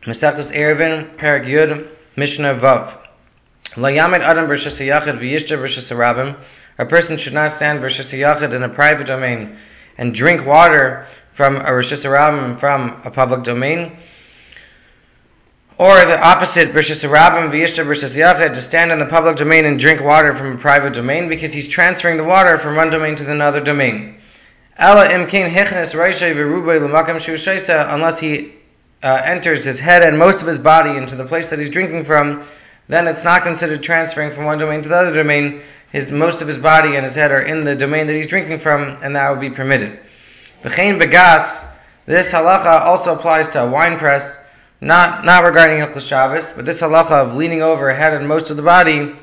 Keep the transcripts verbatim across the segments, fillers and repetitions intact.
Mesechus Eruvin, Perek Yud, Mishnah Vav. La Yamid Adam B'Rishus Yachid V'Yishta B'Rishus Rabim. A person should not stand B'Rishus Yachid in a private domain and drink water from a Rishus Rabim from a public domain. Or the opposite, B'Rishus Rabim V'Yishta B'Rishus Yachid, to stand in the public domain and drink water from a private domain because he's transferring the water from one domain to another domain. Ela Imkain Hichnes Reishay V'Rubay L'Makam Shu Sheisa, unless he uh, enters his head and most of his body into the place that he's drinking from, then it's not considered transferring from one domain to the other domain. His most of his body and his head are in the domain that he's drinking from, and that would be permitted. V'chein begas, this halacha also applies to a wine press, not not regarding Hilchos Shabbos, but this halacha of leaning over head and most of the body,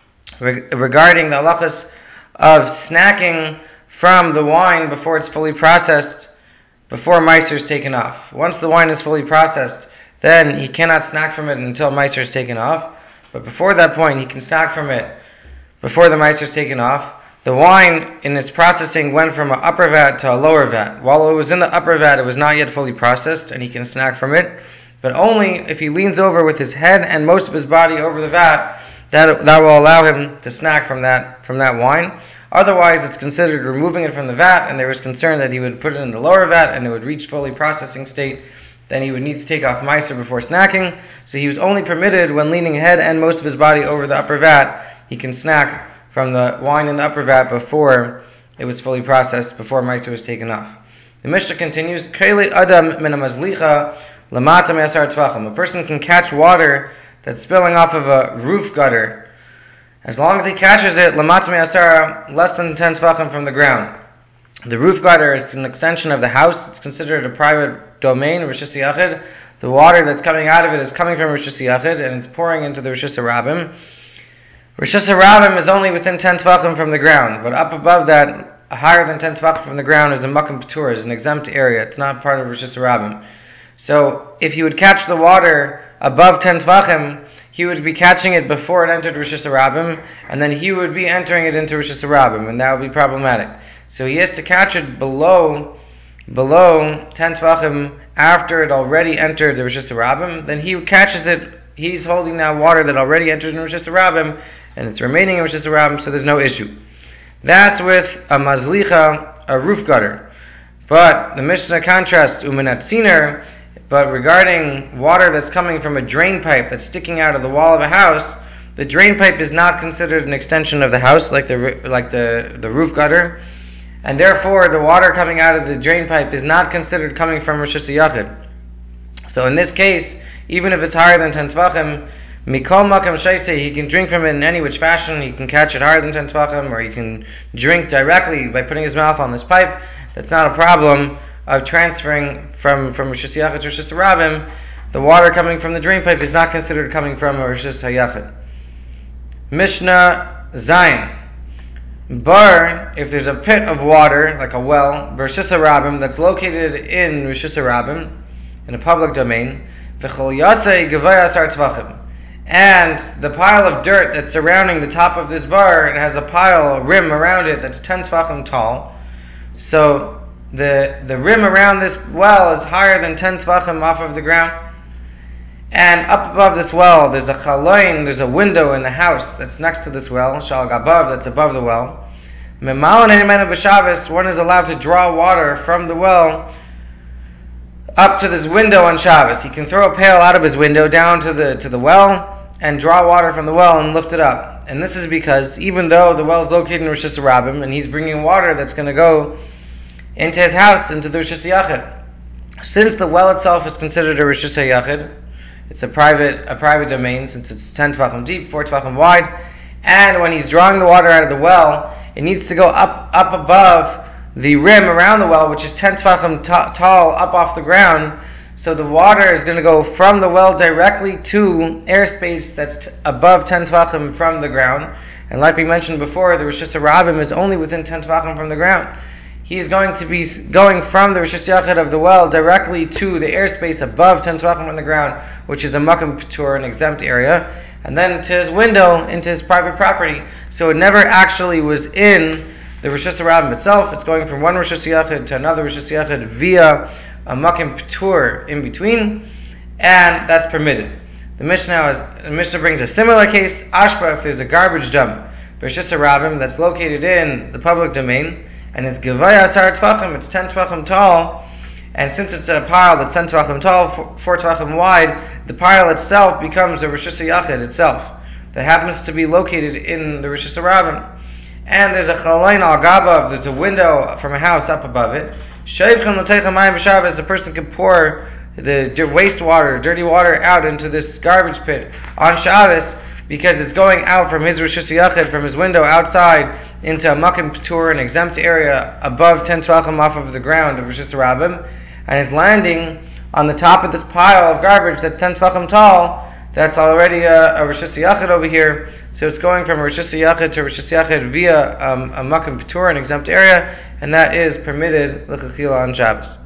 re- regarding the halachas of snacking from the wine before it's fully processed, before Meiser is taken off. Once the wine is fully processed, then he cannot snack from it until Meiser is taken off. But before that point, he can snack from it before the Meiser is taken off. The wine, in its processing, went from an upper vat to a lower vat. While it was in the upper vat, it was not yet fully processed, and he can snack from it. But only if he leans over with his head and most of his body over the vat, that that will allow him to snack from that from that wine. Otherwise, it's considered removing it from the vat, and there was concern that he would put it in the lower vat and it would reach fully processing state. Then he would need to take off Meiser before snacking. So he was only permitted when leaning head and most of his body over the upper vat. He can snack from the wine in the upper vat before it was fully processed, before Meiser was taken off. The Mishnah continues, Keilit Adam min hamazlicha lamata me'asar tvachim. A person can catch water that's spilling off of a roof gutter, as long as he catches it, lamata me'asar, less than ten tvachim from the ground. The roof gutter is an extension of the house. It's considered a private domain, Rishus Yachid. The water that's coming out of it is coming from Rishus Yachid, and it's pouring into the Rishus Rabim. Rishus Rabim is only within ten tvachim from the ground, but up above that, higher than ten tvachim from the ground, is a Makam Patur, is an exempt area. It's not part of Rishus Rabim. So, if he would catch the water above ten tvachim, he would be catching it before it entered Rishus Rabim, and then he would be entering it into Rishus Rabim, and that would be problematic. So he has to catch it below below ten tvachim after it already entered the Rishus Rabim. Then he catches it, he's holding now water that already entered in Rishus Rabim, and it's remaining in Rishus Rabim, so there's no issue. That's with a mazlicha, a roof gutter. But the Mishnah contrasts uminat tziner, but regarding water that's coming from a drain pipe that's sticking out of the wall of a house, the drain pipe is not considered an extension of the house like the like the, the roof gutter. And therefore, the water coming out of the drain pipe is not considered coming from Rishus Yachid. So in this case, even if it's higher than ten tvachim, mikol makam shaisei, he can drink from it in any which fashion. He can catch it higher than ten tvachim, or he can drink directly by putting his mouth on this pipe. That's not a problem of transferring from, from Rishus Yachid to Rishus Rabim. The water coming from the drain pipe is not considered coming from a Rishus Yachid. Mishnah Zayin. Bar, if there's a pit of water, like a well, Rishus Rabim, that's located in Rishus Rabim, in a public domain, v'chol yasei gevay asar tvachim, and the pile of dirt that's surrounding the top of this bar, it has a pile, a rim around it that's ten tvachim tall. So the the rim around this well is higher than ten tvachim off of the ground. And up above this well, there's a chaloin, there's a window in the house that's next to this well, shal gabav, that's above the well. Memalon eimenu b'Shabbos, one is allowed to draw water from the well up to this window on Shabbos. He can throw a pail out of his window down to the to the well and draw water from the well and lift it up. And this is because even though the well is located in Rishus Rabim and he's bringing water that's going to go into his house, into the Rishus Yachid, since the well itself is considered a Rishus Yachid, it's a private a private domain since it's ten tvachim deep, four tvachim wide, and when he's drawing the water out of the well, it needs to go up up above the rim around the well, which is ten tvachim t- tall, up off the ground. So the water is going to go from the well directly to airspace that's t- above ten tvachim from the ground. And like we mentioned before, the Rishus Rabim is only within ten tvachim from the ground. He is going to be going from the Rishus Yachid of the well directly to the airspace above ten tvachim from the ground, which is a Makam Patur, an exempt area, and then to his window into his private property. So it never actually was in the Rishus Rabim itself. It's going from one Rishus Yachid to another Rishus Yachid via a Makam Patur in between. and that's permitted. The Mishnah is, the Mishnah brings a similar case. Ashpa, if there's a garbage dump, Rishis Harabim, that's located in the public domain, and it's Gevaya Asar Tvachim, it's ten Tvachim tall, and since it's a pile that's ten Tvachim tall, four Tvachim wide, the pile itself becomes a Rishis Yachid itself, that happens to be located in the Rishis Harabim. And there's a Chalain Al Gabav, there's a window from a house up above it. Sheivchem L'Teicha Mayim B'Shabbos, a person can pour the wastewater, dirty water out into this garbage pit on Shabbos, because it's going out from his Rishus Yachid, from his window outside into a Makim P'tur, an exempt area above ten Tvachim off of the ground of Rishus Harabim, and it's landing on the top of this pile of garbage that's ten Tvachim tall. That's already a, a Rishus Yachid over here, so it's going from Rishus Yachid to Rishus Yachid via um, a Makim P'tur, an exempt area, and that is permitted l'chachila on Shabbos.